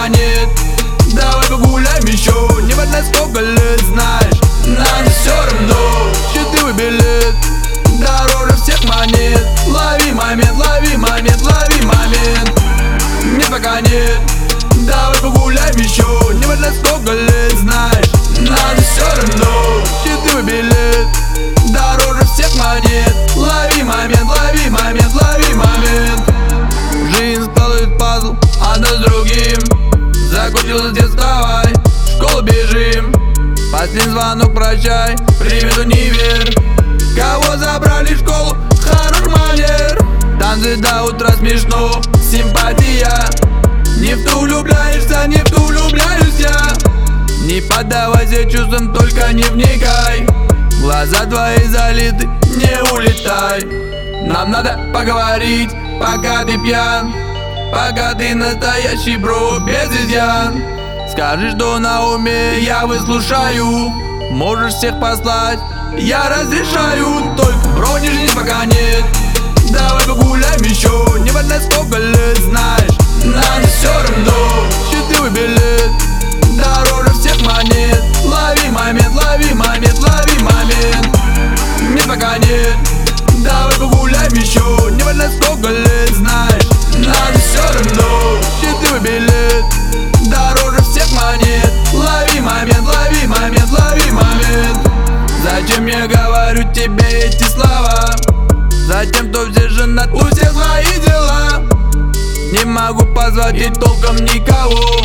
пока нет. Давай погуляем еще, не важно сколько лет, знаешь. Нам все равно, счастливый билет дороже всех монет. Лови момент, лови момент, лови момент. Нет, пока нет. Давай погуляем еще, не важно сколько лет, знаешь. Нам все равно, счастливый билет дороже всех монет. Лови момент, лови момент, лови момент. Жизнь складывает пазл, одно с другим. Закончилось детство, давай, в школу бежим. Последний звонок, прощай, привет, универ. Кого забрали в школу, хорош манер. Танцы до утра смешно, симпатия. Не в ту влюбляешься, не в ту влюбляюсь я. Не поддавайся чувствам, только не вникай. Глаза твои залиты, не улетай. Нам надо поговорить, пока ты пьян. Пока ты настоящий бро, без изъян. Скажи, что на уме, я выслушаю. Можешь всех послать, я разрешаю. Только бро, не женись, пока нет. Давай погуляем еще, не важно сколько лет, знаешь. Нам все равно, счастливый билет дороже всех монет. Лови момент, лови момент, лови момент. Нет, пока нет. Давай погуляем еще, не важно сколько лет, знаешь. Нам все равно, счастливый билет дороже всех монет. Лови момент, лови момент, лови момент. Зачем я говорю тебе эти слова? Затем, что все женат, у всех свои дела. Не могу позвать и толком никого.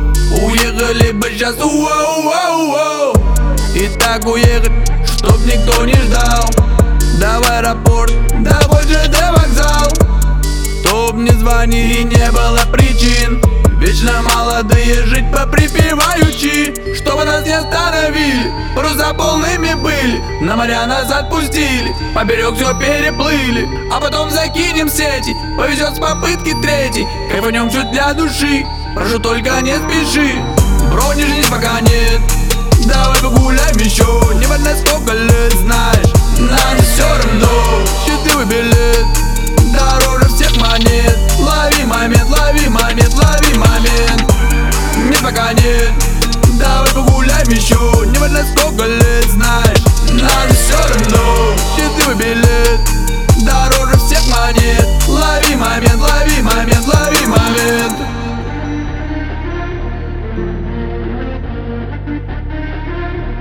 Уехали бы сейчас, уау-уау-уау. И так уехать, чтоб никто не ждал. Да в аэропорт, да в ЖД вокзал. Чтоб не звонили, не было причин. Вечно молодые жить по припеваючи. Чтобы нас не остановили, паруса полными были. На моря нас отпустили, поперек все переплыли. А потом закинем сети, повезет с попытки третий. Кайфанем чуть для души, прошу только не спеши. Бро, не женись, пока нет. Давай погуляем еще, не важно сколько лет, знаешь. Нам все равно, счастливый билет дороже всех монет. Лови момент, лови момент, лови момент. Нет, пока нет. Давай погуляем еще, не важно сколько лет, знаешь. Нам все равно, счастливый билет дороже всех монет. Лови момент, лови момент, лови момент.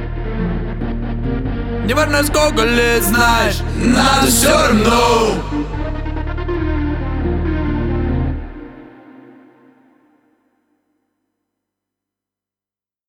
Не важно сколько лет, знаешь. Нам все равно.